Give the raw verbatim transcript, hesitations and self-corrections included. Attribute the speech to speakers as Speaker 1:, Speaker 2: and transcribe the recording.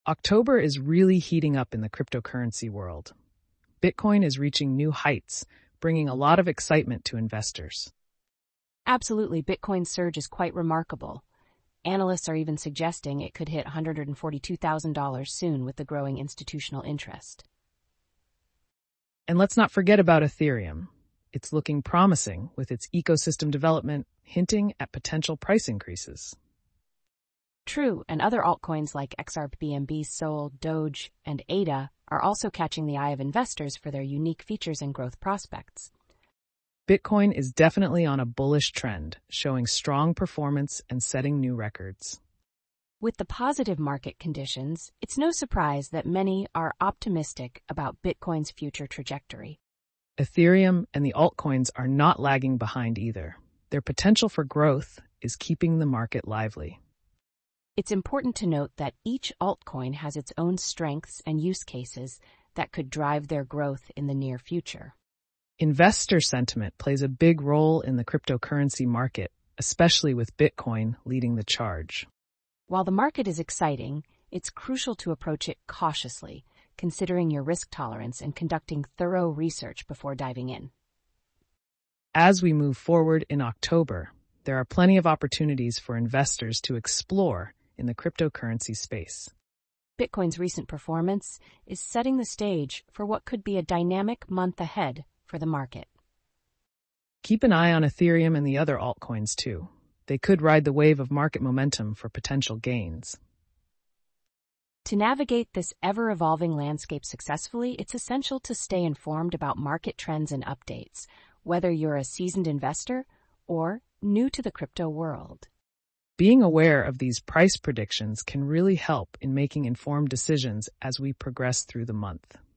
Speaker 1: October is really heating up in the cryptocurrency world. Bitcoin is reaching new heights, bringing a lot of excitement to investors.
Speaker 2: Absolutely, Bitcoin's surge is quite remarkable. Analysts are even suggesting it could hit one hundred forty-two thousand dollars soon with the growing institutional interest.
Speaker 1: And let's not forget about Ethereum. It's looking promising with its ecosystem development, hinting at potential price increases.
Speaker 2: True, and other altcoins like X R B N B, Sol, Doge, and A D A are also catching the eye of investors for their unique features and growth prospects.
Speaker 1: Bitcoin is definitely on a bullish trend, showing strong performance and setting new records.
Speaker 2: With the positive market conditions, it's no surprise that many are optimistic about Bitcoin's future trajectory.
Speaker 1: Ethereum and the altcoins are not lagging behind either. Their potential for growth is keeping the market lively.
Speaker 2: It's important to note that each altcoin has its own strengths and use cases that could drive their growth in the near future.
Speaker 1: Investor sentiment plays a big role in the cryptocurrency market, especially with Bitcoin leading the charge.
Speaker 2: While the market is exciting, it's crucial to approach it cautiously, considering your risk tolerance and conducting thorough research before diving in.
Speaker 1: As we move forward in October, there are plenty of opportunities for investors to explore in the cryptocurrency space.
Speaker 2: Bitcoin's recent performance is setting the stage for what could be a dynamic month ahead for the market.
Speaker 1: Keep an eye on Ethereum and the other altcoins too. They could ride the wave of market momentum for potential gains.
Speaker 2: To navigate this ever-evolving landscape successfully, it's essential to stay informed about market trends and updates, whether you're a seasoned investor or new to the crypto world.
Speaker 1: Being aware of these price predictions can really help in making informed decisions as we progress through the month.